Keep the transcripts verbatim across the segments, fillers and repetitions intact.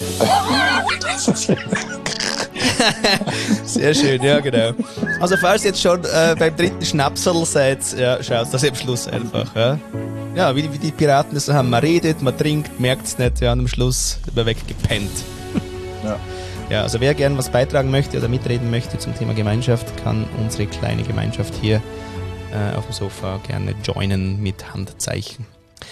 Sehr schön, ja genau. Also falls ihr jetzt schon äh, beim dritten Schnapsel seid, ja, schaut das am Schluss einfach. Ja, ja wie, wie die Piraten das so haben. Man redet, man trinkt, merkt es nicht, ja, und am Schluss ist man weggepennt. Ja. Ja, also wer gerne was beitragen möchte oder mitreden möchte zum Thema Gemeinschaft, kann unsere kleine Gemeinschaft hier äh, auf dem Sofa gerne joinen mit Handzeichen.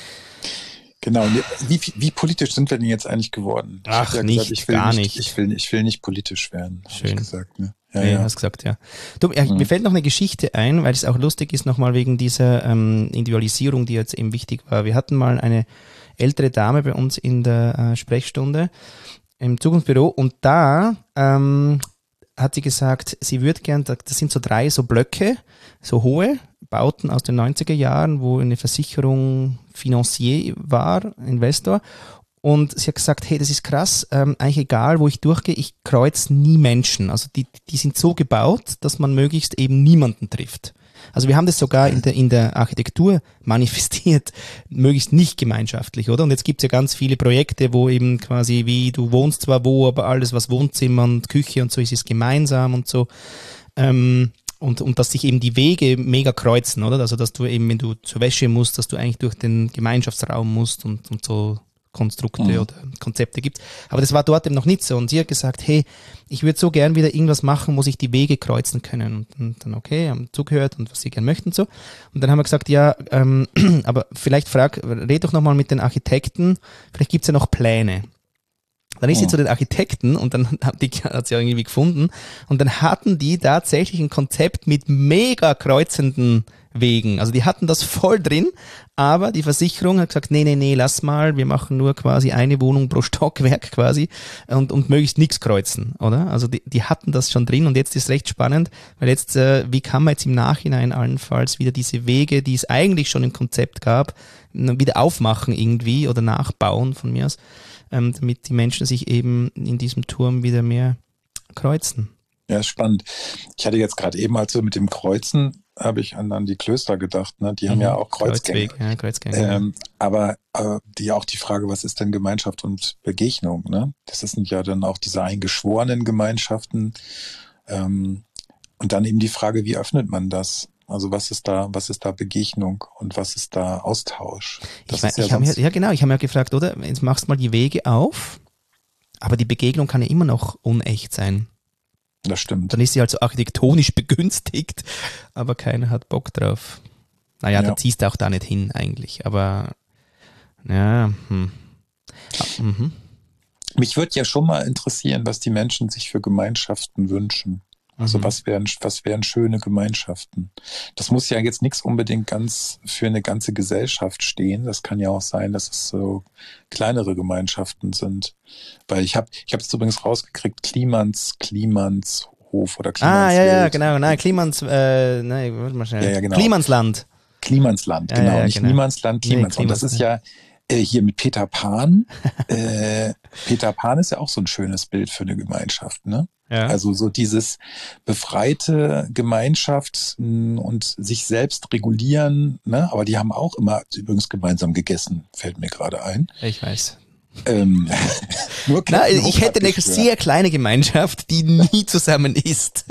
Genau. Wie, wie politisch sind wir denn jetzt eigentlich geworden? Ich Ach, ja nicht, gesagt, ich will gar nicht. nicht. Ich will, ich will nicht politisch werden, habe ich gesagt. Ne? Ja, nee, ja. hast gesagt, ja. Du, ja, mhm. Mir fällt noch eine Geschichte ein, weil es auch lustig ist, nochmal wegen dieser ähm, Individualisierung, die jetzt eben wichtig war. Wir hatten mal eine ältere Dame bei uns in der äh, Sprechstunde im Zukunftsbüro und da ähm, hat sie gesagt, sie würde gern, das sind so drei so Blöcke, so hohe Bauten aus den neunziger Jahren, wo eine Versicherung Financier war, Investor. Und sie hat gesagt, hey, das ist krass, ähm, eigentlich egal, wo ich durchgehe, ich kreuze nie Menschen. Also die, die sind so gebaut, dass man möglichst eben niemanden trifft. Also wir haben das sogar in der, in der Architektur manifestiert, möglichst nicht gemeinschaftlich, oder? Und jetzt gibt's ja ganz viele Projekte, wo eben quasi wie, du wohnst zwar wo, aber alles, was Wohnzimmer und Küche und so ist, ist gemeinsam und so. Ähm, und, und dass sich eben die Wege mega kreuzen, oder? Also dass du eben, wenn du zur Wäsche musst, dass du eigentlich durch den Gemeinschaftsraum musst und, und so Konstrukte mhm. oder Konzepte gibt. Aber das war dort eben noch nicht so. Und sie hat gesagt, hey, ich würde so gern wieder irgendwas machen, wo sich die Wege kreuzen können. Und, und dann, okay, haben zugehört und was sie gern möchten und so. Und dann haben wir gesagt, ja, ähm, aber vielleicht frag, red doch nochmal mit den Architekten, vielleicht gibt's ja noch Pläne. Dann ist sie oh. zu den Architekten und dann hat, die, hat sie irgendwie gefunden und dann hatten die tatsächlich ein Konzept mit mega kreuzenden Wegen. Also die hatten das voll drin, aber die Versicherung hat gesagt, nee, nee, nee, lass mal, wir machen nur quasi eine Wohnung pro Stockwerk quasi und, und möglichst nichts kreuzen, oder? Also die, die hatten das schon drin und jetzt ist recht spannend, weil jetzt, äh, wie kann man jetzt im Nachhinein allenfalls wieder diese Wege, die es eigentlich schon im Konzept gab, wieder aufmachen irgendwie oder nachbauen von mir aus, ähm, damit die Menschen sich eben in diesem Turm wieder mehr kreuzen. Ja, spannend. Ich hatte jetzt gerade eben, als wir mit dem Kreuzen, habe ich an, an die Klöster gedacht, ne? Die haben mhm. ja auch Kreuzgänge. Kreuzweg, ja, Kreuzgänge. Ähm, aber äh, die auch die Frage, was ist denn Gemeinschaft und Begegnung? Ne? Das sind ja dann auch diese eingeschworenen Gemeinschaften. Ähm, und dann eben die Frage, wie öffnet man das? Also was ist da, was ist da Begegnung und was ist da Austausch? Das ich mein, ist ja, ich hab, ja genau, ich habe mir gefragt, oder? Jetzt machst du mal die Wege auf, aber die Begegnung kann ja immer noch unecht sein. Das stimmt. Dann ist sie halt so architektonisch begünstigt, aber keiner hat Bock drauf. Naja, ja. Da ziehst du auch da nicht hin eigentlich, aber ja. Hm. Ah, mhm. Mich würde ja schon mal interessieren, was die Menschen sich für Gemeinschaften wünschen. Also mhm. was wären, was wären schöne Gemeinschaften? Das muss ja jetzt nichts unbedingt ganz für eine ganze Gesellschaft stehen. Das kann ja auch sein, dass es so kleinere Gemeinschaften sind. Weil ich habe ich habe es übrigens rausgekriegt, Klimans, Klimanshof oder Klimanswelt. Ah, ja, ja, genau. Nein, Klimans, äh, nein, warte mal schnell. Ja, ja, genau. Klimansland. Klimansland, ja, genau. Ja, Nicht genau. Niemandsland, Klimansland. Nee, das ist ja äh, hier mit Peter Pan. äh, Peter Pan ist ja auch so ein schönes Bild für eine Gemeinschaft, ne? Ja. Also so dieses befreite Gemeinschaft und sich selbst regulieren, ne? Aber die haben auch immer übrigens gemeinsam gegessen, fällt mir gerade ein. Ich weiß. Ähm, nur Na, ich hätte eine sehr kleine Gemeinschaft, die nie zusammen isst.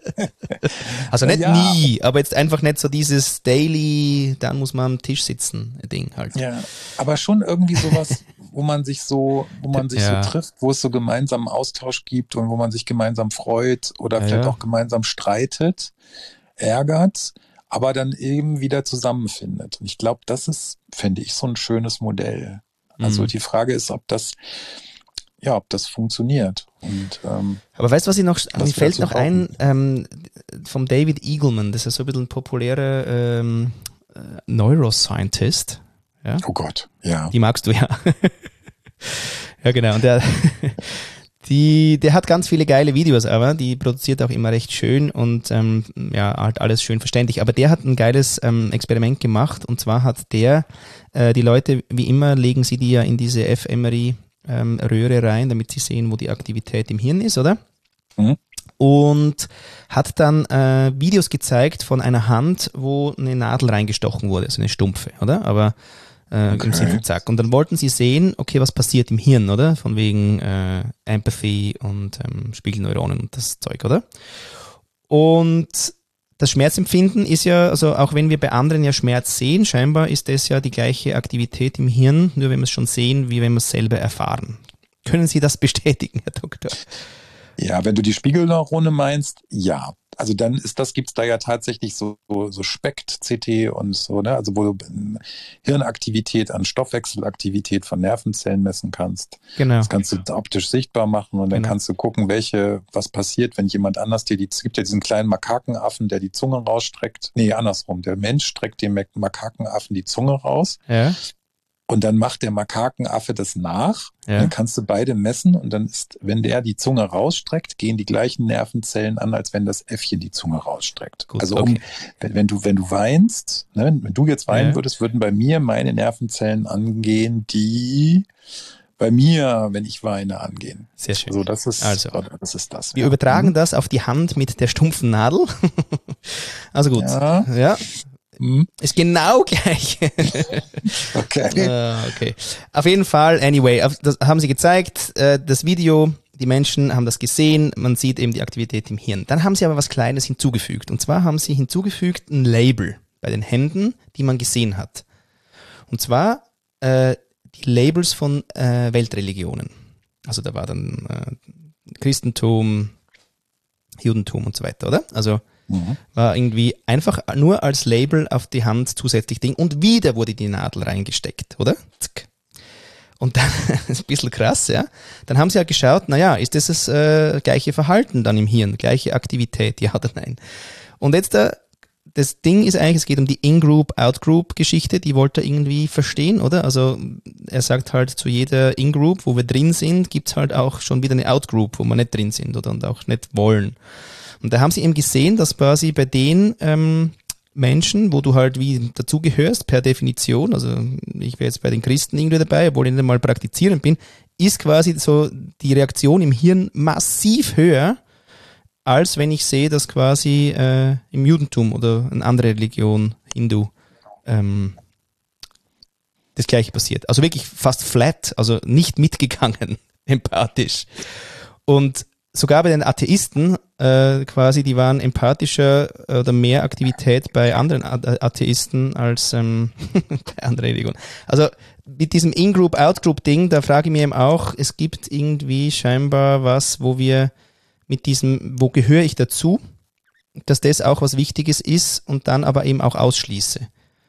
Also nicht ja. nie, aber jetzt einfach nicht so dieses Daily, dann muss man am Tisch sitzen, Ding halt. Ja, aber schon irgendwie sowas, wo man sich so, wo man sich ja. so trifft, wo es so gemeinsamen Austausch gibt und wo man sich gemeinsam freut oder ja, vielleicht ja. auch gemeinsam streitet, ärgert, aber dann eben wieder zusammenfindet. Und ich glaube, das ist, finde ich, so ein schönes Modell. Also mhm. die Frage ist, ob das, ja, ob das funktioniert. Und, ähm, aber weißt du, was ich noch, mir fällt noch ein, ähm, vom David Eagleman, das ist so ein bisschen ein populärer ähm, Neuroscientist. Ja? Oh Gott, ja. Die magst du ja. Ja, genau. Und der, die, der hat ganz viele geile Videos, aber die produziert auch immer recht schön und ähm, ja, halt alles schön verständlich. Aber der hat ein geiles ähm, Experiment gemacht und zwar hat der äh, die Leute, wie immer, legen sie die ja in diese fMRI-Röhre rein, damit sie sehen, wo die Aktivität im Hirn ist, oder? Mhm. Und hat dann äh, Videos gezeigt von einer Hand, wo eine Nadel reingestochen wurde, also eine stumpfe, oder? Aber Äh, okay. Im Sinn von zack. Und dann wollten sie sehen, okay, was passiert im Hirn, oder? Von wegen äh, Empathy und ähm, Spiegelneuronen und das Zeug, oder? Und das Schmerzempfinden ist ja, also auch wenn wir bei anderen ja Schmerz sehen, scheinbar ist das ja die gleiche Aktivität im Hirn, nur wenn wir es schon sehen, wie wenn wir es selber erfahren. Können Sie das bestätigen, Herr Doktor? Ja, wenn du die Spiegelneurone meinst, ja. Also dann ist das, gibt's da ja tatsächlich so, so, so Spekt-C T und so, ne? Also wo du Hirnaktivität an Stoffwechselaktivität von Nervenzellen messen kannst. Genau. Das kannst du optisch sichtbar machen und dann genau. kannst du gucken, welche, was passiert, wenn jemand anders dir die, es gibt ja diesen kleinen Makakenaffen, der die Zunge rausstreckt. Nee, andersrum. Der Mensch streckt dem Makakenaffen die Zunge raus. Ja. Und dann macht der Makakenaffe das nach. Ja. Dann kannst du beide messen und dann ist, wenn der die Zunge rausstreckt, gehen die gleichen Nervenzellen an, als wenn das Äffchen die Zunge rausstreckt. Gut, also um, okay. wenn, wenn du wenn du weinst, ne, wenn du jetzt weinen ja. würdest, würden bei mir meine Nervenzellen angehen, die bei mir, wenn ich weine, angehen. Sehr schön. So, das ist also, das. Ist das wir ja. übertragen mhm. das auf die Hand mit der stumpfen Nadel. Also gut. Ja. ja. Hm? Ist genau gleich. Okay. uh, okay. Auf jeden Fall, anyway, das haben sie gezeigt, das Video, die Menschen haben das gesehen, man sieht eben die Aktivität im Hirn. Dann haben sie aber was Kleines hinzugefügt. Und zwar haben sie hinzugefügt ein Label bei den Händen, die man gesehen hat. Und zwar äh, die Labels von äh, Weltreligionen. Also da war dann äh, Christentum, Judentum und so weiter, oder? Also Mhm. war irgendwie einfach nur als Label auf die Hand zusätzlich Ding und wieder wurde die Nadel reingesteckt, oder? Zack. Und dann, das ist ein bisschen krass, ja. Dann haben sie ja geschaut, naja, ist das das äh, gleiche Verhalten dann im Hirn, gleiche Aktivität, ja oder nein? Und jetzt da, das Ding ist eigentlich, es geht um die In-Group, Out-Group-Geschichte, die wollte er irgendwie verstehen, oder? Also er sagt halt, zu jeder In-Group, wo wir drin sind, gibt's halt auch schon wieder eine Out-Group, wo wir nicht drin sind, oder? Und auch nicht wollen. Und da haben sie eben gesehen, dass quasi bei den ähm, Menschen, wo du halt wie dazugehörst, per Definition, also ich wäre jetzt bei den Christen irgendwie dabei, obwohl ich nicht mal praktizierend bin, ist quasi so die Reaktion im Hirn massiv höher, als wenn ich sehe, dass quasi äh, im Judentum oder eine andere Religion, Hindu, ähm, das Gleiche passiert. Also wirklich fast flat, also nicht mitgegangen, empathisch. Und sogar bei den Atheisten äh, quasi, die waren empathischer oder mehr Aktivität bei anderen Atheisten als ähm, bei anderen Religionen. Also mit diesem In-Group, Out-Group-Ding, da frage ich mich eben auch, es gibt irgendwie scheinbar was, wo wir mit diesem, wo gehöre ich dazu, dass das auch was Wichtiges ist und dann aber eben auch ausschließe.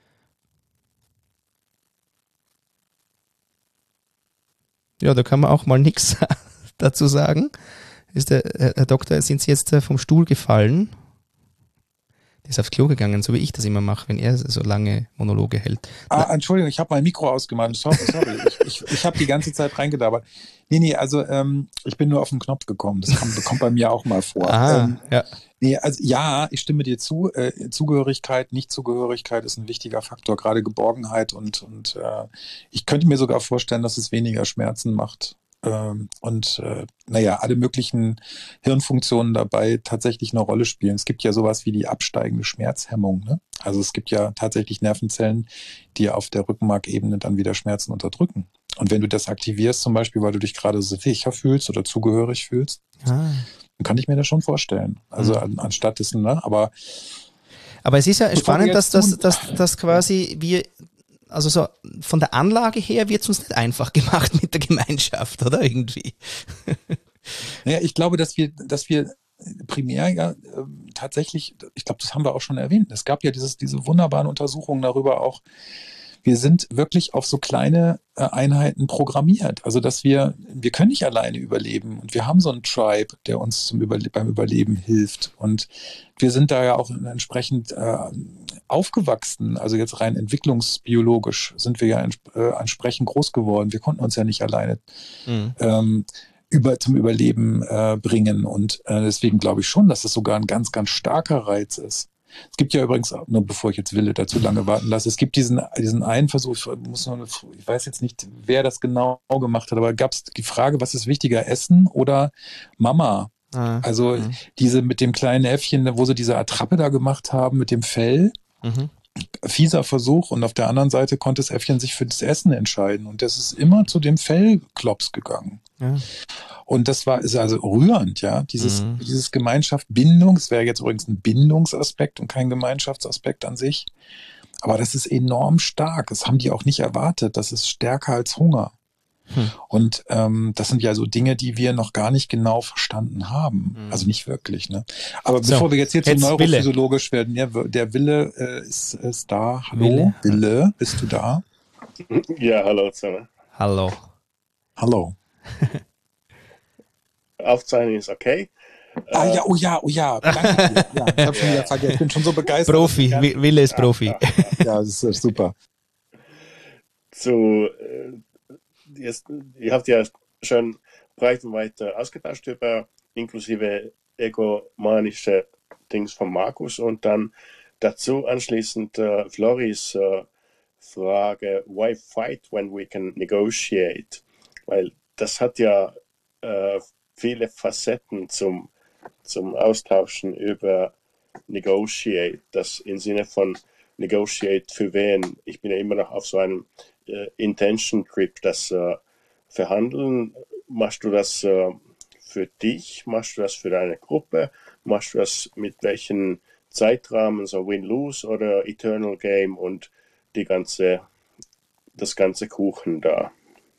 Ja, da kann man auch mal nichts dazu sagen. Ist der Herr Doktor, sind Sie jetzt vom Stuhl gefallen? Der ist aufs Klo gegangen, so wie ich das immer mache, wenn er so lange Monologe hält. Ah, Entschuldigung, ich habe mein Mikro ausgemacht. Sorry, sorry. ich ich, ich habe die ganze Zeit reingedabert. Nee, nee, also ähm, ich bin nur auf den Knopf gekommen. Das kommt, kommt bei mir auch mal vor. Ah, ähm, ja. Nee, also ja, ich stimme dir zu. Äh, Zugehörigkeit, Nichtzugehörigkeit ist ein wichtiger Faktor, gerade Geborgenheit und, und äh, ich könnte mir sogar vorstellen, dass es weniger Schmerzen macht. Und äh, naja, alle möglichen Hirnfunktionen dabei tatsächlich eine Rolle spielen. Es gibt ja sowas wie die absteigende Schmerzhemmung. Ne? Also es gibt ja tatsächlich Nervenzellen, die auf der Rückenmarkebene dann wieder Schmerzen unterdrücken. Und wenn du das aktivierst, zum Beispiel, weil du dich gerade sicher fühlst oder zugehörig fühlst, ah. dann kann ich mir das schon vorstellen. Also mhm. an, anstatt dessen, ne? Aber aber es ist ja spannend, dass das dass, dass quasi wir also so von der Anlage her wird es uns nicht einfach gemacht mit der Gemeinschaft, oder irgendwie? Naja, ich glaube, dass wir, dass wir primär ja äh, tatsächlich, ich glaube, das haben wir auch schon erwähnt, es gab ja dieses, diese wunderbaren Untersuchungen darüber auch, wir sind wirklich auf so kleine äh, Einheiten programmiert. Also dass wir, wir können nicht alleine überleben und wir haben so einen Tribe, der uns zum Überle- beim Überleben hilft. Und wir sind da ja auch entsprechend äh, aufgewachsen, also jetzt rein entwicklungsbiologisch sind wir ja ents- äh, entsprechend groß geworden. Wir konnten uns ja nicht alleine mhm. ähm, über, zum Überleben äh, bringen. Und äh, deswegen glaube ich schon, dass es sogar ein ganz, ganz starker Reiz ist. Es gibt ja übrigens, nur bevor ich jetzt Wille dazu lange warten lasse, es gibt diesen, diesen einen Versuch, ich, muss noch, ich weiß jetzt nicht, wer das genau gemacht hat, aber gab es die Frage, was ist wichtiger, Essen oder Mama? Ah, also mhm. diese mit dem kleinen Äffchen, wo sie diese Attrappe da gemacht haben, mit dem Fell, mhm. fieser Versuch und auf der anderen Seite konnte das Äffchen sich für das Essen entscheiden und das ist immer zu dem Fellklops gegangen. Ja. Und das war, ist also rührend, ja, dieses, mhm. dieses Gemeinschaft, Bindung, es wäre jetzt übrigens ein Bindungsaspekt und kein Gemeinschaftsaspekt an sich, aber das ist enorm stark, das haben die auch nicht erwartet, das ist stärker als Hunger. Hm. Und ähm, das sind ja so Dinge, die wir noch gar nicht genau verstanden haben. Hm. Also nicht wirklich. Ne? Aber so, bevor wir jetzt hier zu neurophysiologisch Wille. werden, ja, der Wille äh, ist, ist da. Hallo, Wille. Wille, bist du da? Ja, hallo zusammen. Hallo. Hallo. Aufzeichnung ist okay. Ah ja, oh ja, oh ja. Danke dir. Ja, ich, hab schon wieder vergessen. Ich bin schon so begeistert. Profi, Wille ist Profi. Ja, ja, ja, das ist super. Zu äh, Jetzt, ihr habt ja schon breit und weit ausgetauscht über inklusive egomanische Dings von Markus und dann dazu anschließend äh, Floris äh, Frage, why fight when we can negotiate? Weil das hat ja äh, viele Facetten zum, zum Austauschen über negotiate, das im Sinne von negotiate für wen. Ich bin ja immer noch auf so einem Uh, Intention Trip, das uh, Verhandeln, machst du das uh, für dich, machst du das für deine Gruppe, machst du das mit welchen Zeitrahmen, so Win-Lose oder Eternal Game und die ganze, das ganze Kuchen da?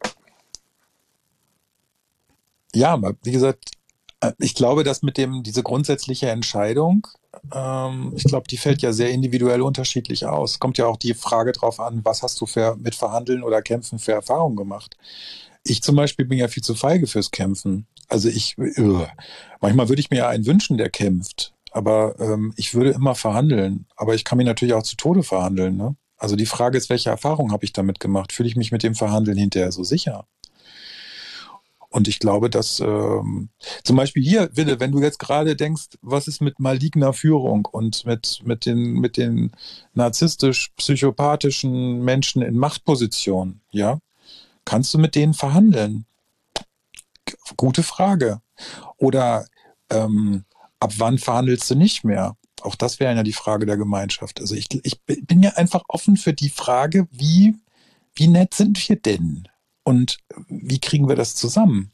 Ja, wie gesagt, ich glaube, dass mit dem, diese grundsätzliche Entscheidung, ähm, ich glaube, die fällt ja sehr individuell unterschiedlich aus. Kommt ja auch die Frage drauf an, was hast du für, mit Verhandeln oder Kämpfen für Erfahrungen gemacht? Ich zum Beispiel bin ja viel zu feige fürs Kämpfen. Also ich, uh, manchmal würde ich mir ja einen wünschen, der kämpft, aber ähm, ich würde immer verhandeln. Aber ich kann mich natürlich auch zu Tode verhandeln. Ne? Also die Frage ist, welche Erfahrung habe ich damit gemacht? Fühle ich mich mit dem Verhandeln hinterher so sicher? Und ich glaube, dass ähm, zum Beispiel hier, Wille, wenn du jetzt gerade denkst, was ist mit maligner Führung und mit, mit den, mit den narzisstisch-psychopathischen Menschen in Machtpositionen, ja, kannst du mit denen verhandeln? Gute Frage. Oder ähm, ab wann verhandelst du nicht mehr? Auch das wäre ja die Frage der Gemeinschaft. Also ich, ich bin ja einfach offen für die Frage, wie, wie nett sind wir denn? Und wie kriegen wir das zusammen?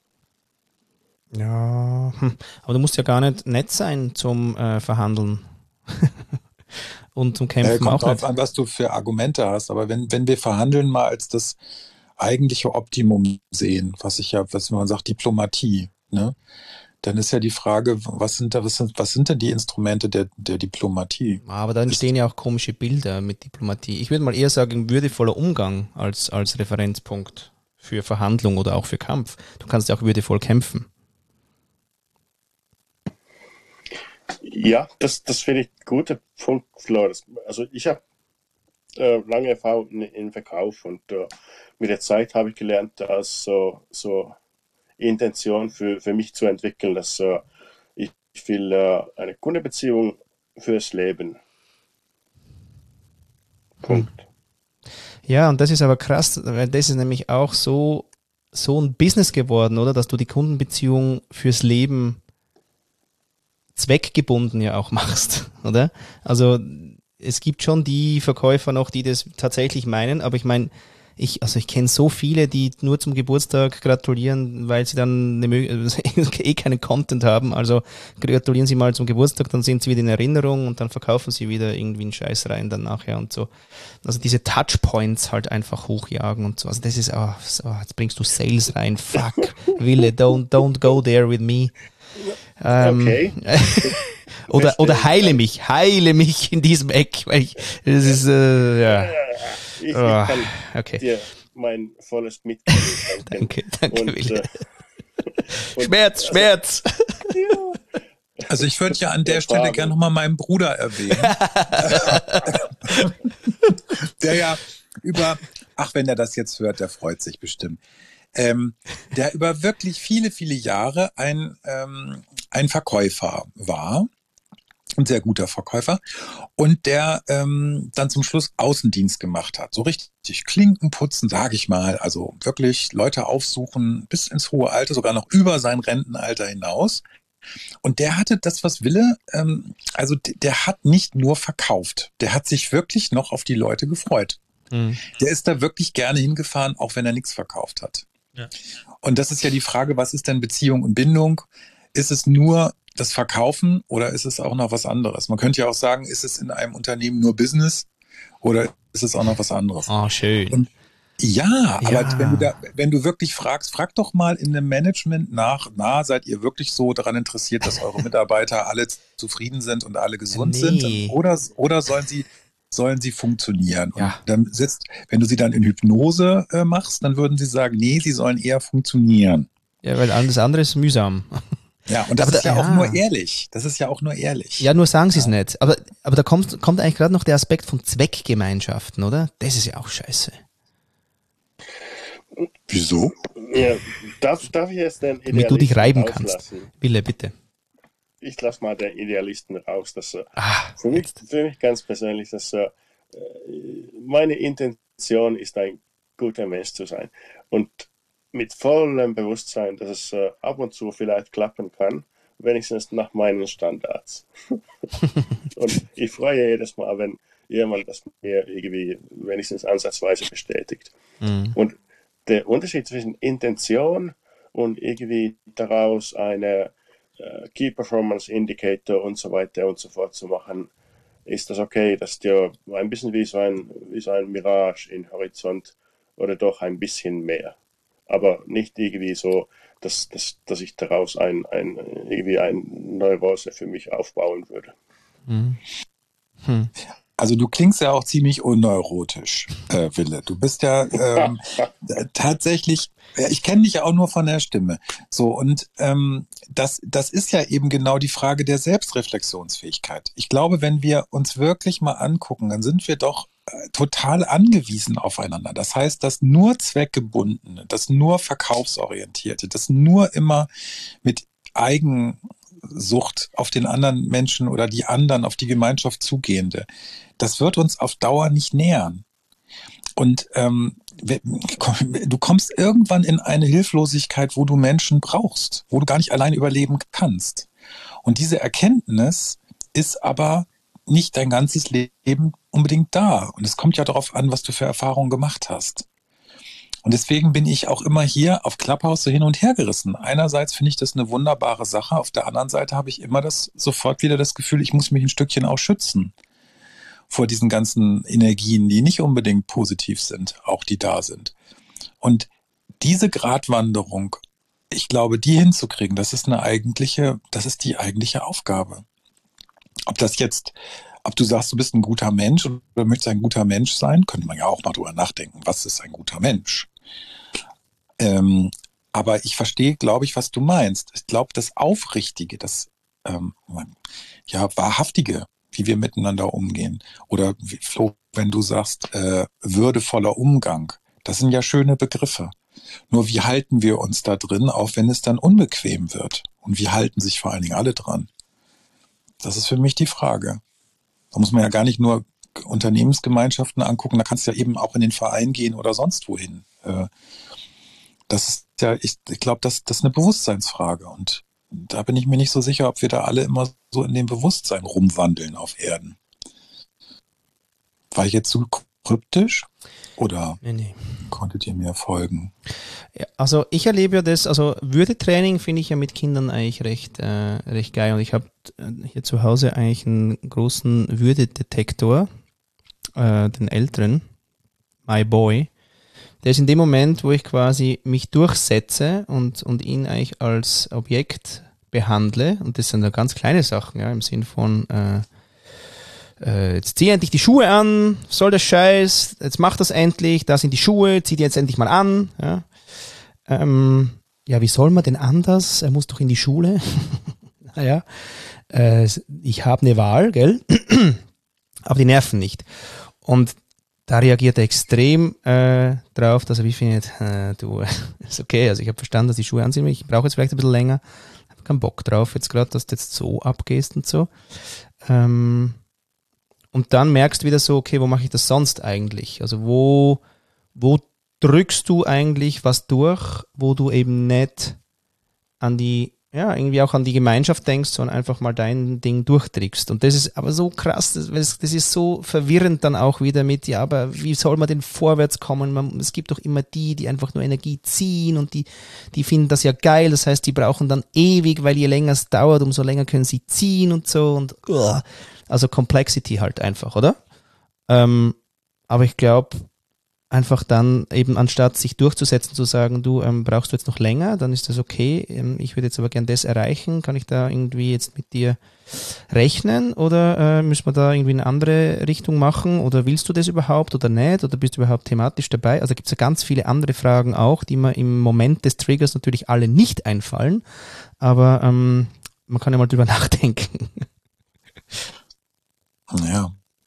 Ja, hm. aber du musst ja gar nicht nett sein zum äh, Verhandeln. Und zum Kämpfen äh, kommt auch drauf nicht. an, was du für Argumente hast. Aber wenn, wenn wir verhandeln mal als das eigentliche Optimum sehen, was ich ja, was man sagt, Diplomatie, ne? Dann ist ja die Frage, was sind da, was sind, was sind denn die Instrumente der, der Diplomatie? Aber da entstehen ja auch komische Bilder mit Diplomatie. Ich würde mal eher sagen, würdevoller Umgang als, als Referenzpunkt für Verhandlung oder auch für Kampf. Du kannst ja auch würdevoll kämpfen. Ja, das, das finde ich ein guter Punkt, Flores. Also ich habe äh, lange Erfahrung im Verkauf und äh, mit der Zeit habe ich gelernt, dass so, so Intention für, für mich zu entwickeln, dass äh, ich will äh, eine Kundenbeziehung fürs Leben. Punkt. Ja, und das ist aber krass, weil das ist nämlich auch so, so ein Business geworden, oder? Dass du die Kundenbeziehung fürs Leben zweckgebunden ja auch machst, oder? Also es gibt schon die Verkäufer noch, die das tatsächlich meinen, aber ich meine, ich, also ich kenne so viele, die nur zum Geburtstag gratulieren, weil sie dann eine, eh keinen Content haben. Also gratulieren sie mal zum Geburtstag, dann sind sie wieder in Erinnerung und dann verkaufen sie wieder irgendwie einen Scheiß rein dann nachher und so. Also diese Touchpoints halt einfach hochjagen und so. Also das ist, oh, so, jetzt bringst du Sales rein. Fuck, Wille, don't, don't go there with me. Ähm, okay. oder, oder heile mich, heile mich in diesem Eck, weil ich, das ist, äh, ja. Ich, ich oh, kann okay. dir mein volles Mitgefühl danke, danke, und, Wille. Äh, Schmerz, also, Schmerz. Ja. Also ich würde ja an der Stelle gerne nochmal meinen Bruder erwähnen. Der ja über, ach, wenn er das jetzt hört, der freut sich bestimmt. Ähm, der über wirklich viele, viele Jahre ein, ähm, ein Verkäufer war. Ein sehr guter Verkäufer und der ähm, dann zum Schluss Außendienst gemacht hat. So richtig Klinken putzen, sage ich mal. Also wirklich Leute aufsuchen bis ins hohe Alter, sogar noch über sein Rentenalter hinaus. Und der hatte das, was Wille, ähm, also d- der hat nicht nur verkauft, der hat sich wirklich noch auf die Leute gefreut. Mhm. Der ist da wirklich gerne hingefahren, auch wenn er nichts verkauft hat. Ja. Und das ist ja die Frage, was ist denn Beziehung und Bindung? Ist es nur das Verkaufen oder ist es auch noch was anderes? Man könnte ja auch sagen, ist es in einem Unternehmen nur Business oder ist es auch noch was anderes? Ah, schön. Und ja, aber Ja. wenn du da, wenn du wirklich fragst, frag doch mal in dem Management nach, na, seid ihr wirklich so daran interessiert, dass eure Mitarbeiter alle zufrieden sind und alle gesund Nee. sind? Oder, oder sollen sie, sollen sie funktionieren? Und Ja. dann sitzt, wenn du sie dann in Hypnose äh, machst, dann würden sie sagen, nee, sie sollen eher funktionieren. Ja, weil alles andere ist mühsam. Ja, und das Aber ist da- ja auch ja. nur ehrlich. Das ist ja auch nur ehrlich. Ja, nur sagen sie es nicht. Aber, aber da kommt, kommt eigentlich gerade noch der Aspekt von Zweckgemeinschaften, oder? Das ist ja auch scheiße. Wieso? Ja, darf, darf ich jetzt den Damit du dich Idealisten reiben kannst. rauslassen? Wille, bitte. Ich lasse mal den Idealisten raus. Das, äh, Ah, für, mich, jetzt. für mich ganz persönlich, dass, äh, meine Intention ist, ein guter Mensch zu sein. Und mit vollem Bewusstsein, dass es äh, ab und zu vielleicht klappen kann, wenigstens nach meinen Standards. Und ich freue jedes Mal, wenn jemand das mir irgendwie wenigstens ansatzweise bestätigt. Mhm. Und der Unterschied zwischen Intention und irgendwie daraus eine äh, Key Performance Indicator und so weiter und so fort zu machen, ist das okay, dass dir ein bisschen wie so ein, wie so ein Mirage im Horizont oder doch ein bisschen mehr. Aber nicht irgendwie so, dass, dass, dass ich daraus ein, ein, irgendwie eine Neurose für mich aufbauen würde. Mhm. Hm. Also du klingst ja auch ziemlich unneurotisch, äh, Wille. Du bist ja ähm, tatsächlich, ja, ich kenne dich ja auch nur von der Stimme. So, und ähm, das, das ist ja eben genau die Frage der Selbstreflexionsfähigkeit. Ich glaube, wenn wir uns wirklich mal angucken, dann sind wir doch äh, total angewiesen aufeinander. Das heißt, das nur Zweckgebundene, das nur Verkaufsorientierte, das nur immer mit Eigensucht auf den anderen Menschen oder die anderen, auf die Gemeinschaft zugehende, das wird uns auf Dauer nicht nähern. Und ähm, du kommst irgendwann in eine Hilflosigkeit, wo du Menschen brauchst, wo du gar nicht allein überleben kannst. Und diese Erkenntnis ist aber nicht dein ganzes Leben unbedingt da. Und es kommt ja darauf an, was du für Erfahrungen gemacht hast. Und deswegen bin ich auch immer hier auf Clubhouse so hin und her gerissen. Einerseits finde ich das eine wunderbare Sache, auf der anderen Seite habe ich immer das sofort wieder das Gefühl, ich muss mich ein Stückchen auch schützen vor diesen ganzen Energien, die nicht unbedingt positiv sind, auch die da sind. Und diese Gratwanderung, ich glaube, die hinzukriegen, das ist eine eigentliche, das ist die eigentliche Aufgabe. Ob das jetzt, ob du sagst, du bist ein guter Mensch oder möchtest ein guter Mensch sein, könnte man ja auch mal drüber nachdenken. Was ist ein guter Mensch? Ähm, aber ich verstehe, glaube ich, was du meinst. Ich glaube, das Aufrichtige, das ähm, ja, Wahrhaftige, wie wir miteinander umgehen. Oder wie, Flo, wenn du sagst, äh, würdevoller Umgang, das sind ja schöne Begriffe. Nur wie halten wir uns da drin, auch wenn es dann unbequem wird? Und wie halten sich vor allen Dingen alle dran? Das ist für mich die Frage. Da muss man ja gar nicht nur Unternehmensgemeinschaften angucken, da kannst du ja eben auch in den Verein gehen oder sonst wohin. Äh, das ist ja, ich, ich glaube, das, das ist eine Bewusstseinsfrage. Und da bin ich mir nicht so sicher, ob wir da alle immer so in dem Bewusstsein rumwandeln auf Erden. War ich jetzt zu kryptisch oder Nee, nee. konntet ihr mir folgen? Ja, also ich erlebe ja das, also Würdetraining finde ich ja mit Kindern eigentlich recht, äh, recht geil. Und ich habe hier zu Hause eigentlich einen großen Würdedetektor, äh, den älteren, My Boy. Der ist in dem Moment, wo ich quasi mich durchsetze und, und ihn eigentlich als Objekt behandle, und das sind ja ganz kleine Sachen, ja, im Sinn von äh, äh, jetzt zieh endlich die Schuhe an, soll das Scheiß, jetzt mach das endlich, da sind die Schuhe, zieh die jetzt endlich mal an. Ja, ähm, ja wie soll man denn anders? Er muss doch in die Schule. Naja, äh, ich habe eine Wahl, gell? Aber die nerven nicht. Und da reagiert er extrem äh, drauf, dass er wie findet, äh, du, ist okay, also ich habe verstanden, dass die Schuhe anziehen, ich brauche jetzt vielleicht ein bisschen länger, habe keinen Bock drauf jetzt gerade, dass du jetzt so abgehst und so. Ähm, und dann merkst du wieder so, okay, wo mache ich das sonst eigentlich? Also wo, wo drückst du eigentlich was durch, wo du eben nicht an die ja, irgendwie auch an die Gemeinschaft denkst und einfach mal dein Ding durchtrickst. Und das ist aber so krass, das, das ist so verwirrend dann auch wieder mit, ja, aber wie soll man denn vorwärts kommen? Man, es gibt doch immer die, die einfach nur Energie ziehen und die, die finden das ja geil. Das heißt, die brauchen dann ewig, weil je länger es dauert, umso länger können sie ziehen und so und, uh, also Complexity halt einfach, oder? Ähm, aber ich glaube, einfach dann eben anstatt sich durchzusetzen, zu sagen, du ähm, brauchst du jetzt noch länger, dann ist das okay. Ähm, ich würde jetzt aber gern das erreichen. Kann ich da irgendwie jetzt mit dir rechnen oder äh, müssen wir da irgendwie eine andere Richtung machen oder willst du das überhaupt oder nicht oder bist du überhaupt thematisch dabei? Also gibt es ja ganz viele andere Fragen auch, die mir im Moment des Triggers natürlich alle nicht einfallen, aber ähm, man kann ja mal drüber nachdenken. Ja.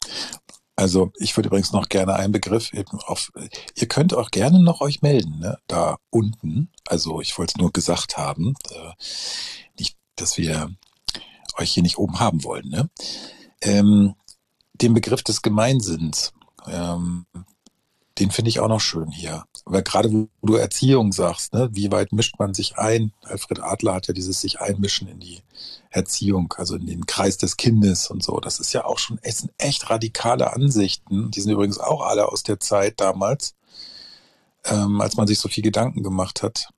Also ich würde übrigens noch gerne einen Begriff eben auf, ihr könnt auch gerne noch euch melden, ne? Da unten. Also ich wollte es nur gesagt haben, äh, nicht, dass wir euch hier nicht oben haben wollen, ne? Ähm, den Begriff des Gemeinsinns, ähm, den finde ich auch noch schön hier. Weil gerade wo du Erziehung sagst, ne, wie weit mischt man sich ein? Alfred Adler hat ja dieses sich einmischen in die Erziehung, also in den Kreis des Kindes und so. Das ist ja auch schon echt, echt radikale Ansichten. Die sind übrigens auch alle aus der Zeit damals, ähm, als man sich so viel Gedanken gemacht hat.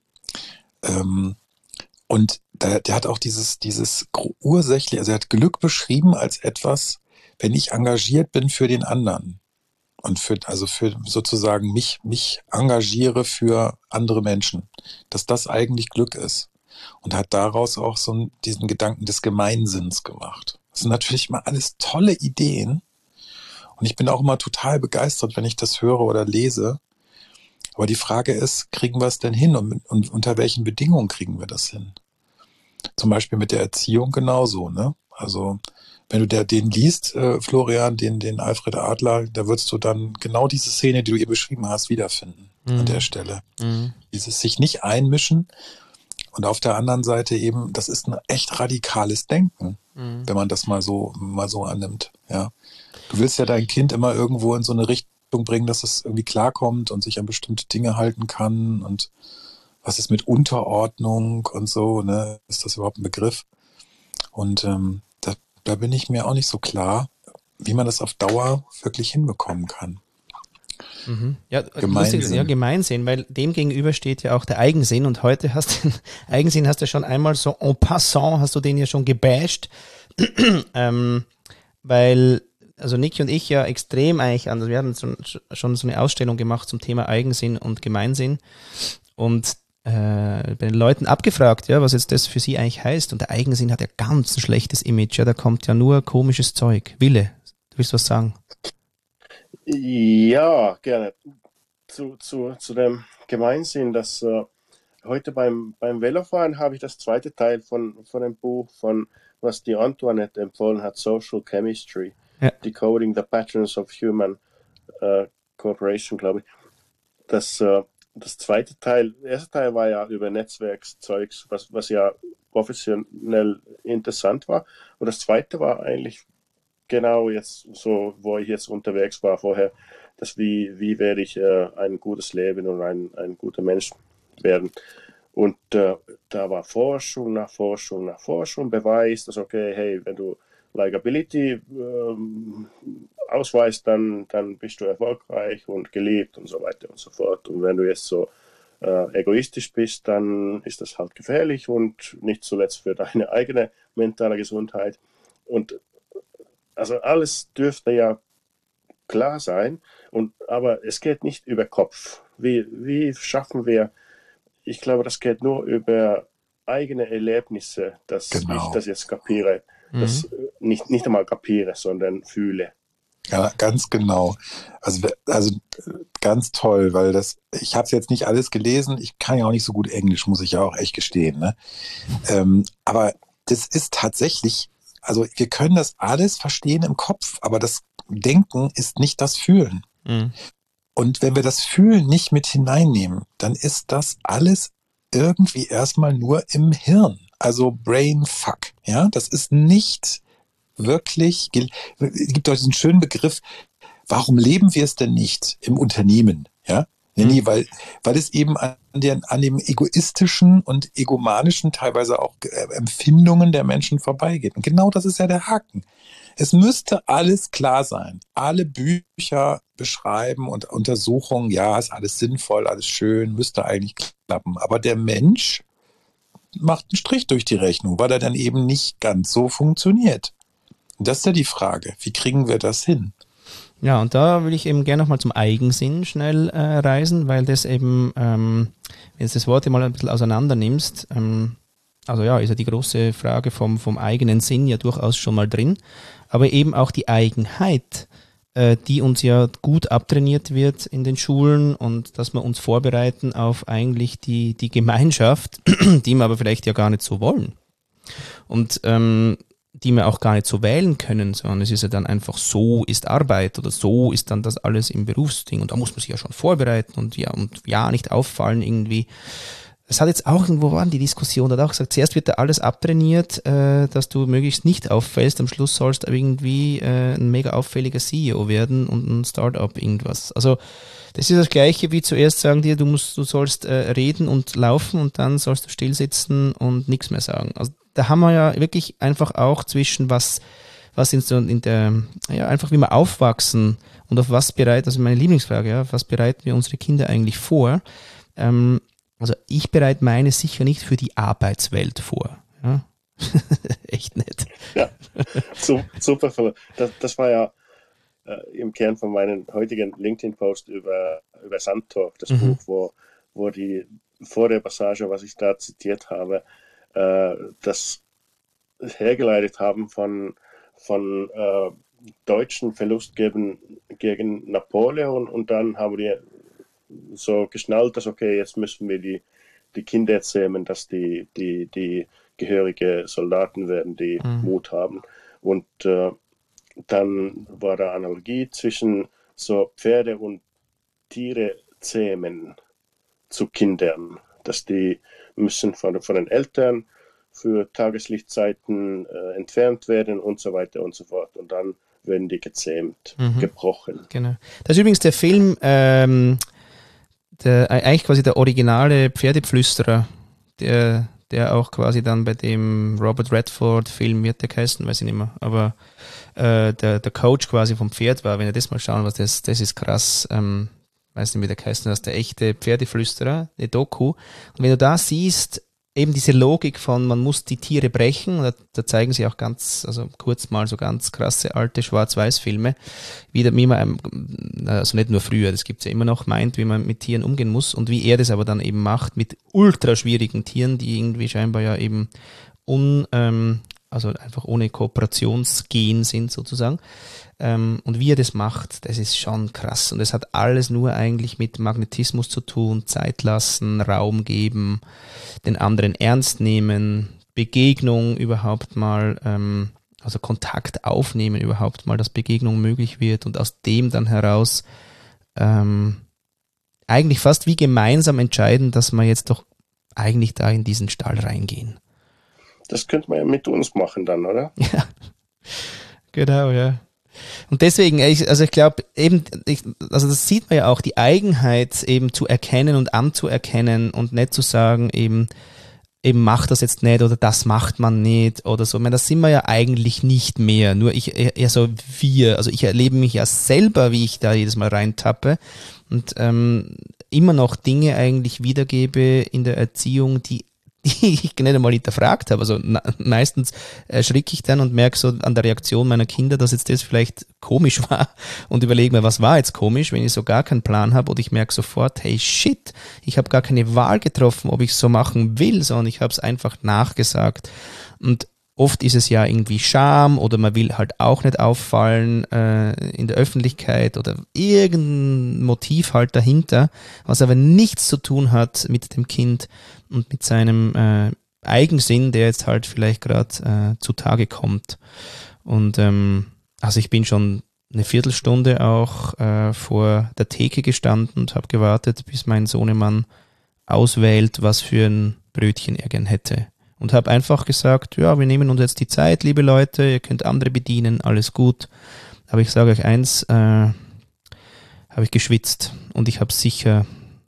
Ähm, und der, der hat auch dieses, dieses ursächlich, also er hat Glück beschrieben als etwas, wenn ich engagiert bin für den anderen. Und für, also für sozusagen mich, mich engagiere für andere Menschen, dass das eigentlich Glück ist. Und hat daraus auch so einen, diesen Gedanken des Gemeinsinns gemacht. Das sind natürlich mal alles tolle Ideen. Und ich bin auch immer total begeistert, wenn ich das höre oder lese. Aber die Frage ist, kriegen wir es denn hin und, und unter welchen Bedingungen kriegen wir das hin? Zum Beispiel mit der Erziehung genauso, ne? Also, wenn du der, den liest, äh, Florian, den, den Alfred Adler, da würdest du dann genau diese Szene, die du ihr beschrieben hast, wiederfinden mhm. an der Stelle. Mhm. Dieses sich nicht einmischen und auf der anderen Seite eben, das ist ein echt radikales Denken, mhm. wenn man das mal so, mal so annimmt, ja. Du willst ja dein Kind immer irgendwo in so eine Richtung bringen, dass es irgendwie klarkommt und sich an bestimmte Dinge halten kann und was ist mit Unterordnung und so, ne? Ist das überhaupt ein Begriff? Und ähm, da, da bin ich mir auch nicht so klar, wie man das auf Dauer wirklich hinbekommen kann. Mhm. Ja, Gemeinsinn. Lustig, ja, Gemeinsinn, weil dem gegenüber steht ja auch der Eigensinn und heute hast du den Eigensinn hast du schon einmal so en passant, hast du den ja schon gebasht, ähm, weil also Niki und ich ja extrem eigentlich anders, wir hatten so, schon so eine Ausstellung gemacht zum Thema Eigensinn und Gemeinsinn und bei den Leuten abgefragt, ja, was jetzt das für sie eigentlich heißt. Und der Eigensinn hat ja ganz ein schlechtes Image. Ja, da kommt ja nur komisches Zeug. Wille, du willst was sagen? Ja, gerne. Zu, zu, zu dem Gemeinsinn, dass äh, heute beim, beim Velofahren habe ich das zweite Teil von, von dem Buch, von was die Antoinette empfohlen hat, Social Chemistry, ja. Decoding the Patterns of Human äh, Cooperation, glaube ich. Das äh, Das zweite Teil, der erste Teil war ja über Netzwerkszeugs, was, was ja professionell interessant war. Und das zweite war eigentlich genau jetzt so, wo ich jetzt unterwegs war vorher, dass wie, wie werde ich äh, ein gutes Leben und ein, ein guter Mensch werden. Und äh, da war Forschung nach Forschung nach Forschung, Beweis, dass okay, hey, wenn du Likability ähm, ausweist, dann, dann bist du erfolgreich und geliebt und so weiter und so fort. Und wenn du jetzt so äh, egoistisch bist, dann ist das halt gefährlich und nicht zuletzt für deine eigene mentale Gesundheit. Und also alles dürfte ja klar sein, und, aber es geht nicht über Kopf. Wie, wie schaffen wir, ich glaube, das geht nur über eigene Erlebnisse, dass genau. ich das jetzt kapiere. Das mhm. nicht, nicht einmal kapiere, sondern fühle. Ja, ganz genau. Also, also ganz toll, weil das, ich habe es jetzt nicht alles gelesen, ich kann ja auch nicht so gut Englisch, muss ich ja auch echt gestehen. Ne? Ähm, aber das ist tatsächlich, also wir können das alles verstehen im Kopf, aber das Denken ist nicht das Fühlen. Mhm. Und wenn wir das Fühlen nicht mit hineinnehmen, dann ist das alles irgendwie erstmal nur im Hirn. Also Brainfuck, ja, das ist nicht wirklich, es gibt doch diesen schönen Begriff, warum leben wir es denn nicht im Unternehmen, ja? Nee, nee, weil, weil es eben an, den, an dem egoistischen und egomanischen, teilweise auch äh, Empfindungen der Menschen vorbeigeht. Und genau das ist ja der Haken. Es müsste alles klar sein. Alle Bücher beschreiben und Untersuchungen, ja, ist alles sinnvoll, alles schön, müsste eigentlich klappen. Aber der Mensch macht einen Strich durch die Rechnung, weil er dann eben nicht ganz so funktioniert. Und das ist ja die Frage, wie kriegen wir das hin? Ja, und da will ich eben gerne nochmal zum Eigensinn schnell äh, reisen, weil das eben, ähm, wenn du das Wort mal ein bisschen auseinander nimmst, ähm, also ja, ist ja die große Frage vom, vom eigenen Sinn ja durchaus schon mal drin, aber eben auch die Eigenheit, äh, die uns ja gut abtrainiert wird in den Schulen und dass wir uns vorbereiten auf eigentlich die, die Gemeinschaft, die wir aber vielleicht ja gar nicht so wollen. Und ähm, die wir auch gar nicht so wählen können, sondern es ist ja dann einfach, so ist Arbeit oder so ist dann das alles im Berufsding und da muss man sich ja schon vorbereiten und ja, und ja, nicht auffallen irgendwie. Es hat jetzt auch irgendwo waren die Diskussion, da hat auch gesagt, zuerst wird da alles abtrainiert, äh, dass du möglichst nicht auffällst, am Schluss sollst du irgendwie äh, ein mega auffälliger C E O werden und ein Startup irgendwas. Also das ist das Gleiche wie zuerst sagen dir, du musst, du sollst äh, reden und laufen und dann sollst du still sitzen und nichts mehr sagen. Also da haben wir ja wirklich einfach auch zwischen was, was in, so in der, ja, einfach wie wir aufwachsen und auf was bereit, also meine Lieblingsfrage, ja, was bereiten wir unsere Kinder eigentlich vor? Ähm, also ich bereite meine sicher nicht für die Arbeitswelt vor. Ja? Echt nicht. Ja, super. Das, das war ja äh, im Kern von meinem heutigen LinkedIn-Post über, über Sandtorf, das mhm. Buch, wo, wo die vor der Passage, was ich da zitiert habe, äh, das hergeleitet haben von, von äh, deutschen Verlust gegen, gegen Napoleon und dann haben die so geschnallt, dass okay, jetzt müssen wir die, die Kinder erzählen, dass die, die, die gehörige Soldaten werden, die mhm. Mut haben. Und äh, dann war da Analogie zwischen so Pferde und Tiere zähmen zu Kindern, dass die müssen von, von den Eltern für Tageslichtzeiten äh, entfernt werden und so weiter und so fort. Und dann werden die gezähmt, mhm. gebrochen. Genau. Das ist übrigens der Film, ähm, der, eigentlich quasi der originale Pferdeflüsterer, der, der auch quasi dann bei dem Robert Redford-Film, wird der geheißen, weiß ich nicht mehr, aber äh, der, der Coach quasi vom Pferd war, wenn ihr das mal schauen, was das, das ist krass, ähm, weiß nicht, wie der geheißen ist, der echte Pferdeflüsterer, der Doku. Und wenn du da siehst, eben diese Logik von, man muss die Tiere brechen, da, da zeigen sie auch ganz, also kurz mal so ganz krasse alte Schwarz-Weiß-Filme, wie, wie man, also nicht nur früher, das gibt's ja immer noch, meint, wie man mit Tieren umgehen muss und wie er das aber dann eben macht mit ultra schwierigen Tieren, die irgendwie scheinbar ja eben un, ähm, also einfach ohne Kooperationsgen sind sozusagen. Ähm, und wie er das macht, das ist schon krass. Und das hat alles nur eigentlich mit Magnetismus zu tun, Zeit lassen, Raum geben, den anderen ernst nehmen, Begegnung überhaupt mal, ähm, also Kontakt aufnehmen überhaupt mal, dass Begegnung möglich wird und aus dem dann heraus ähm, eigentlich fast wie gemeinsam entscheiden, dass wir jetzt doch eigentlich da in diesen Stall reingehen. Das könnte man ja mit uns machen dann, oder? Ja, genau, ja. Und deswegen, also ich glaube eben, ich, also das sieht man ja auch, die Eigenheit eben zu erkennen und anzuerkennen und nicht zu sagen eben, eben macht das jetzt nicht oder das macht man nicht oder so. Ich meine, das sind wir ja eigentlich nicht mehr, nur ich, eher so wir, also ich erlebe mich ja selber, wie ich da jedes Mal reintappe und ähm, immer noch Dinge eigentlich wiedergebe in der Erziehung, die die ich nicht einmal hinterfragt habe. Also na, meistens erschricke ich dann und merke so an der Reaktion meiner Kinder, dass jetzt das vielleicht komisch war und überlege mir, was war jetzt komisch, wenn ich so gar keinen Plan habe und ich merke sofort, hey shit, ich habe gar keine Wahl getroffen, ob ich es so machen will, sondern ich habe es einfach nachgesagt. Und oft ist es ja irgendwie Scham oder man will halt auch nicht auffallen äh, in der Öffentlichkeit oder irgendein Motiv halt dahinter, was aber nichts zu tun hat mit dem Kind und mit seinem äh, Eigensinn, der jetzt halt vielleicht gerade äh, zutage kommt. Und ähm, also ich bin schon eine Viertelstunde auch äh, vor der Theke gestanden und habe gewartet, bis mein Sohnemann auswählt, was für ein Brötchen er gern hätte. Und habe einfach gesagt, ja, wir nehmen uns jetzt die Zeit, liebe Leute, ihr könnt andere bedienen, alles gut. Aber ich sage euch eins, äh, habe ich geschwitzt und ich habe sicher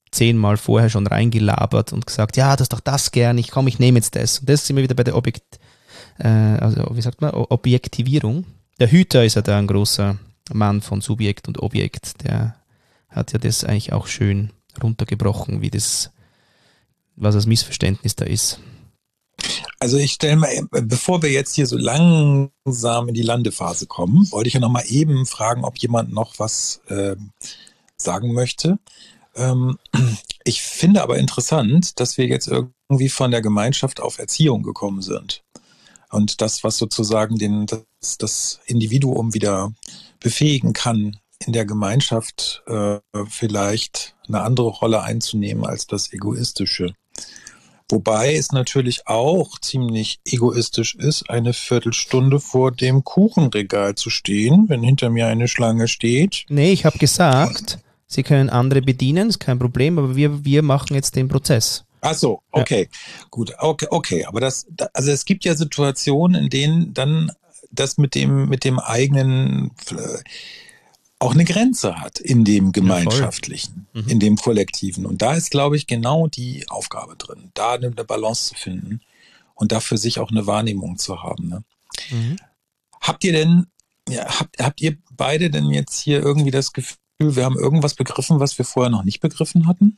zehnmal vorher schon reingelabert und gesagt, ja, das ist doch das gern, ich komm, ich nehme jetzt das. Und das sind wir wieder bei der Objekt, äh, also wie sagt man, Objektivierung. Der Hüter ist ja da ein großer Mann von Subjekt und Objekt, der hat ja das eigentlich auch schön runtergebrochen, wie das, was das Missverständnis da ist. Also ich stelle mal, bevor wir jetzt hier so langsam in die Landephase kommen, wollte ich ja noch mal eben fragen, ob jemand noch was äh, sagen möchte. Ähm, ich finde aber interessant, dass wir jetzt irgendwie von der Gemeinschaft auf Erziehung gekommen sind. Und das, was sozusagen den, das, das Individuum wieder befähigen kann, in der Gemeinschaft äh, vielleicht eine andere Rolle einzunehmen als das Egoistische. Wobei es natürlich auch ziemlich egoistisch ist, eine Viertelstunde vor dem Kuchenregal zu stehen, wenn hinter mir eine Schlange steht. Nee, ich habe gesagt, Sie können andere bedienen, ist kein Problem, aber wir, wir machen jetzt den Prozess. Ach so, okay, ja. Gut, okay, okay, aber das, also es gibt ja Situationen, in denen dann das mit dem, mit dem eigenen auch eine Grenze hat in dem Gemeinschaftlichen, ja, mhm. in dem Kollektiven. Und da ist, glaube ich, genau die Aufgabe drin, da eine Balance zu finden und dafür sich auch eine Wahrnehmung zu haben. Ne? Mhm. Habt ihr denn, ja, habt, habt ihr beide denn jetzt hier irgendwie das Gefühl, wir haben irgendwas begriffen, was wir vorher noch nicht begriffen hatten?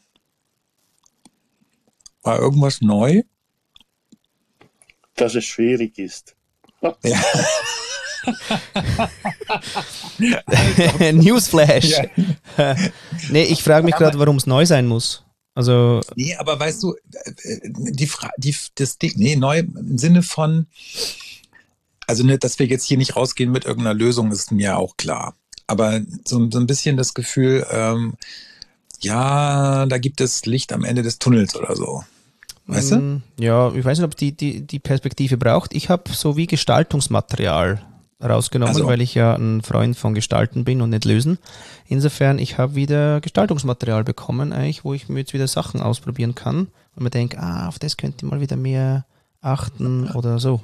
War irgendwas neu? Dass es schwierig ist. Ja. Newsflash. Ja. Nee, ich frage mich gerade, warum es neu sein muss. Also nee, aber weißt du, die Frage, die, das Ding, nee, neu im Sinne von, also ne, dass wir jetzt hier nicht rausgehen mit irgendeiner Lösung, ist mir auch klar. Aber so, so ein bisschen das Gefühl, ähm, ja, da gibt es Licht am Ende des Tunnels oder so. Weißt du? Ja, ich weiß nicht, ob die, die, die Perspektive braucht. Ich habe so wie Gestaltungsmaterial rausgenommen, also, weil ich ja ein Freund von Gestalten bin und nicht lösen. Insofern, ich habe wieder Gestaltungsmaterial bekommen, eigentlich, wo ich mir jetzt wieder Sachen ausprobieren kann und mir denke, ah, auf das könnte ich mal wieder mehr achten ja. oder so.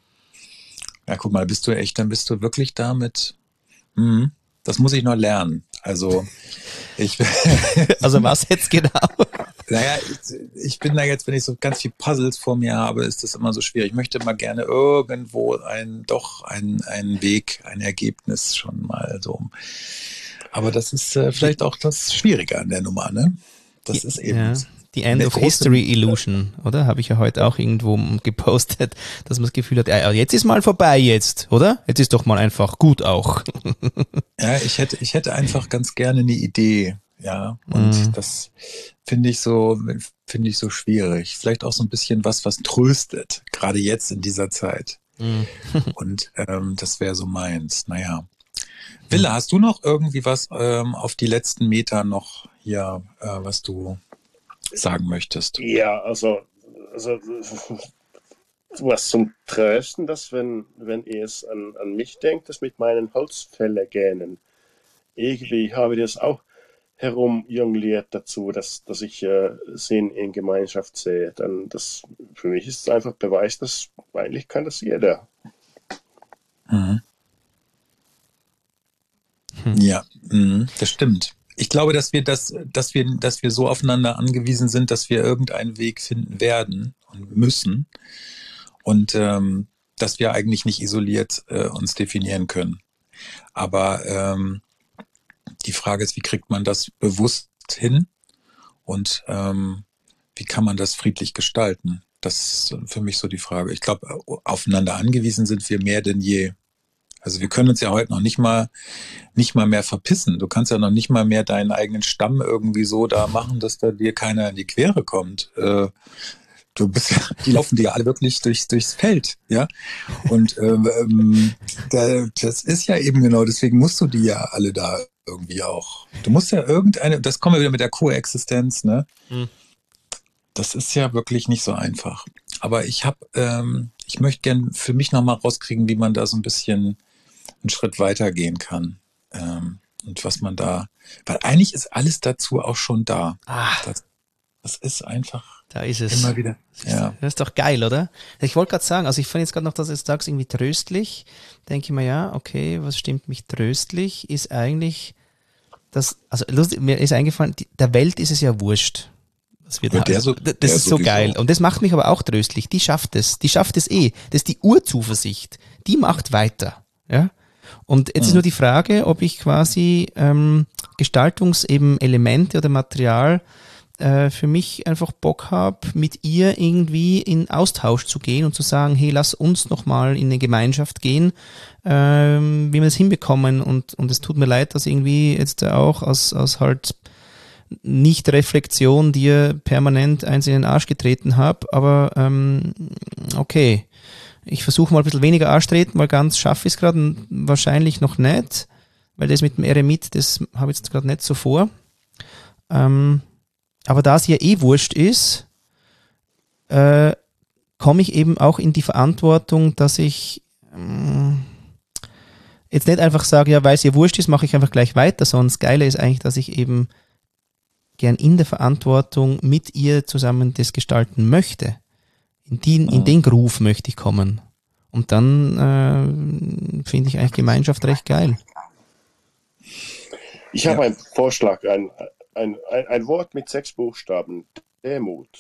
Ja, guck mal, bist du echt, dann bist du wirklich damit, hm, das muss ich noch lernen. Also, ich Also was jetzt genau? Naja, ich, ich bin da jetzt, wenn ich so ganz viel Puzzles vor mir habe, ist das immer so schwierig. Ich möchte mal gerne irgendwo ein, doch ein, ein Weg, ein Ergebnis schon mal so. Aber das ist äh, vielleicht auch das Schwierige an der Nummer, ne? Das ist eben ja, die End of History Illusion, oder? Habe ich ja heute auch irgendwo gepostet, dass man das Gefühl hat, ja, jetzt ist mal vorbei jetzt, oder? Jetzt ist doch mal einfach gut auch. Ja, ich hätte, ich hätte einfach ganz gerne eine Idee. Ja, und mhm. das finde ich so, finde ich so schwierig. Vielleicht auch so ein bisschen was, was tröstet, gerade jetzt in dieser Zeit. Mhm. Und ähm, das wäre so meins. Naja. Wille, hast du noch irgendwie was ähm, auf die letzten Meter noch hier, äh, was du sagen möchtest? Ja, also, also was zum Trösten, dass wenn, wenn ihr es an, an mich denkt, das mit meinen Holzfällergänen, irgendwie habe ich das auch herumjongliert dazu, dass, dass ich äh, Sinn in Gemeinschaft sehe. Dann das, für mich ist es einfach Beweis, dass eigentlich kann das jeder. Mhm. Hm. Ja, mh, das stimmt. Ich glaube, dass wir das, dass wir, dass wir so aufeinander angewiesen sind, dass wir irgendeinen Weg finden werden und müssen und ähm, dass wir eigentlich nicht isoliert äh, uns definieren können. Aber ähm, die Frage ist, wie kriegt man das bewusst hin und ähm, wie kann man das friedlich gestalten? Das ist für mich so die Frage. Ich glaube, aufeinander angewiesen sind wir mehr denn je. Also wir können uns ja heute noch nicht mal nicht mal mehr verpissen. Du kannst ja noch nicht mal mehr deinen eigenen Stamm irgendwie so da machen, dass da dir keiner in die Quere kommt. Äh, du bist ja, die laufen dir alle wirklich durchs, durchs Feld, ja. Und ähm, da, das ist ja eben genau, deswegen musst du die ja alle da irgendwie auch. Du musst ja irgendeine, das kommen wir wieder mit der Koexistenz, ne? Hm. Das ist ja wirklich nicht so einfach. Aber ich habe, ähm, ich möchte gern für mich nochmal rauskriegen, wie man da so ein bisschen einen Schritt weiter gehen kann. Ähm, und was man da, weil eigentlich ist alles dazu auch schon da. Ah. Das, das ist einfach da ist es. immer wieder. Das ist, ja. Das ist doch geil, oder? Ich wollte gerade sagen, also ich fand jetzt gerade noch, dass du sagst, irgendwie tröstlich. Denke ich mir, ja, okay, was stimmt mich tröstlich? Ist eigentlich dass, also lustig, mir ist eingefallen, die, der Welt ist es ja wurscht. Das, wird, der so, das der ist so geil. Und das macht mich aber auch tröstlich. Die schafft es. Die schafft es eh. Das ist die Urzuversicht. Die macht weiter. Ja. Und jetzt mhm. ist nur die Frage, ob ich quasi ähm, Gestaltungs eben Elemente oder Material äh, für mich einfach Bock habe, mit ihr irgendwie in Austausch zu gehen und zu sagen, hey, lass uns nochmal in eine Gemeinschaft gehen, ähm, wie wir das hinbekommen. Und, und es tut mir leid, dass irgendwie jetzt auch aus, aus halt Nicht-Reflexion dir permanent eins in den Arsch getreten habe, aber ähm, okay. Ich versuche mal ein bisschen weniger Arsch treten, weil ganz schaffe ich es gerade wahrscheinlich noch nicht, weil das mit dem Eremit, das habe ich jetzt gerade nicht so vor. Ähm, aber da es ja eh wurscht ist, äh, komme ich eben auch in die Verantwortung, dass ich ähm, jetzt nicht einfach sage, ja, weil es ihr wurscht ist, mache ich einfach gleich weiter, sondern das Geile ist eigentlich, dass ich eben gern in der Verantwortung mit ihr zusammen das gestalten möchte. In, die, in den Groove möchte ich kommen. Und dann äh, finde ich eigentlich Gemeinschaft recht geil. Ich habe ja. einen Vorschlag, ein, ein, ein, ein Wort mit sechs Buchstaben. Demut.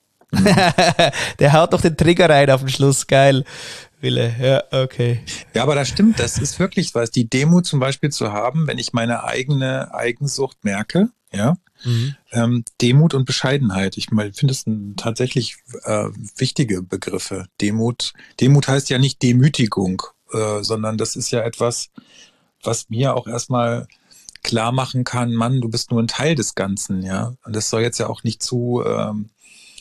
Der haut doch den Trigger rein auf den Schluss. Geil. Wille, ja, okay. Ja, aber das stimmt. Das ist wirklich was. Die Demut zum Beispiel zu haben, wenn ich meine eigene Eigensucht merke, ja, Mhm. Ähm, Demut und Bescheidenheit. Ich meine, finde es tatsächlich äh, wichtige Begriffe. Demut, Demut heißt ja nicht Demütigung, äh, sondern das ist ja etwas, was mir auch erstmal klar machen kann, Mann, du bist nur ein Teil des Ganzen, ja. Und das soll jetzt ja auch nicht zu, ähm,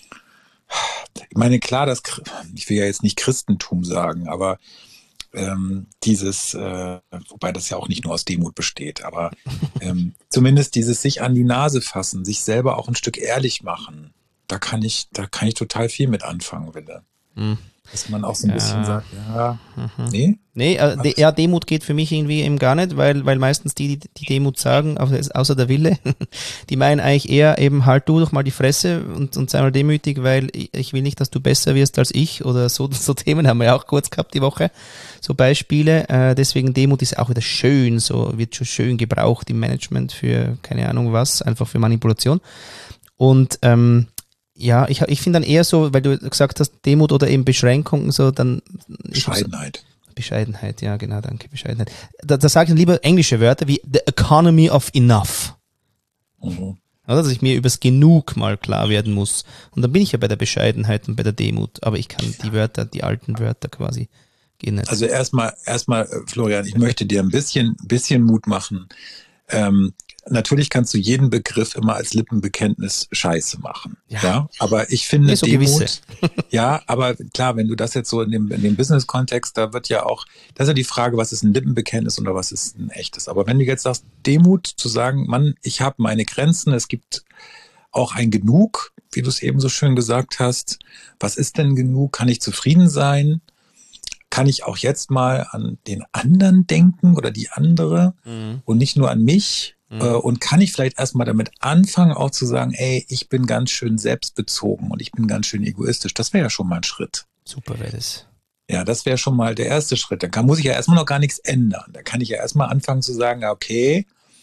ich meine, klar, das, ich will ja jetzt nicht Christentum sagen, aber Ähm, dieses, äh, wobei das ja auch nicht nur aus Demut besteht, aber ähm, zumindest dieses sich an die Nase fassen, sich selber auch ein Stück ehrlich machen, da kann ich, da kann ich total viel mit anfangen, Wille. Hm. Dass man auch so ein ja. bisschen sagt, ja, mhm. nee? Nee, äh, de, ja, Demut geht für mich irgendwie eben gar nicht, weil, weil meistens die, die, die Demut sagen, außer der Wille, die meinen eigentlich eher eben, halt du doch mal die Fresse und, und sei mal demütig, weil ich, ich will nicht, dass du besser wirst als ich oder so, so Themen haben wir ja auch kurz gehabt die Woche, so Beispiele, äh, deswegen Demut ist auch wieder schön, so wird schon schön gebraucht im Management für keine Ahnung was, einfach für Manipulation und ähm, ja, ich, ich finde dann eher so, weil du gesagt hast, Demut oder eben Beschränkungen, so dann... Bescheidenheit. Bescheidenheit, ja genau, danke, Bescheidenheit. Da, da sage ich dann lieber englische Wörter wie the economy of enough. Mhm. Oder, dass ich mir übers Genug mal klar werden muss. Und dann bin ich ja bei der Bescheidenheit und bei der Demut, aber ich kann die Wörter, die alten Wörter quasi gehen nicht. Also erstmal, erstmal, Florian, ich möchte dir ein bisschen, bisschen Mut machen. Ähm, natürlich kannst du jeden Begriff immer als Lippenbekenntnis Scheiße machen. Ja. ja? Aber ich finde so Demut, ja, aber klar, wenn du das jetzt so in dem, in dem Business-Kontext, da wird ja auch, das ist ja die Frage, was ist ein Lippenbekenntnis oder was ist ein echtes. Aber wenn du jetzt sagst, Demut zu sagen, Mann, ich habe meine Grenzen, es gibt auch ein Genug, wie du es eben so schön gesagt hast. Was ist denn genug? Kann ich zufrieden sein? Kann ich auch jetzt mal an den anderen denken oder die andere mhm. und nicht nur an mich? Mhm. Äh, und kann ich vielleicht erstmal damit anfangen, auch zu sagen, ey, ich bin ganz schön selbstbezogen und ich bin ganz schön egoistisch. Das wäre ja schon mal ein Schritt. Super wäre das. Ja, das wäre schon mal der erste Schritt. Da kann, muss ich ja erstmal noch gar nichts ändern. Da kann ich ja erstmal anfangen zu sagen, okay,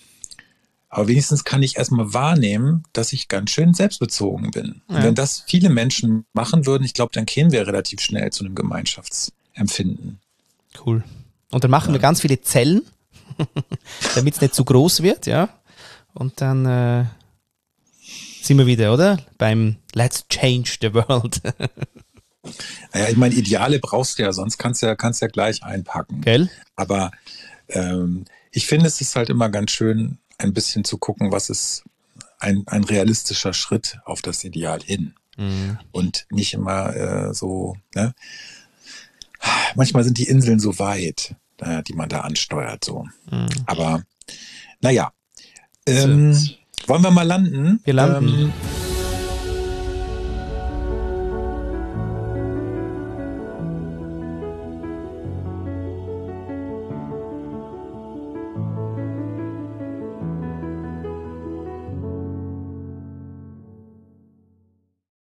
aber wenigstens kann ich erstmal wahrnehmen, dass ich ganz schön selbstbezogen bin. Ja. Und wenn das viele Menschen machen würden, ich glaube, dann kämen wir relativ schnell zu einem Gemeinschaftsempfinden. Cool. Und dann machen ja. wir ganz viele Zellen, damit es nicht zu groß wird, ja. Und dann äh, sind wir wieder, oder? Beim Let's Change the World. Naja, ich meine, Ideale brauchst du ja, sonst kannst du ja, kannst ja gleich einpacken. Gell? Aber ähm, ich finde, es ist halt immer ganz schön, ein bisschen zu gucken, was ist ein, ein realistischer Schritt auf das Ideal hin. Mhm. Und nicht immer äh, so, ne? Manchmal sind die Inseln so weit, äh, die man da ansteuert. So. Mhm. Aber naja, ähm, wollen wir mal landen? Wir landen. Ähm,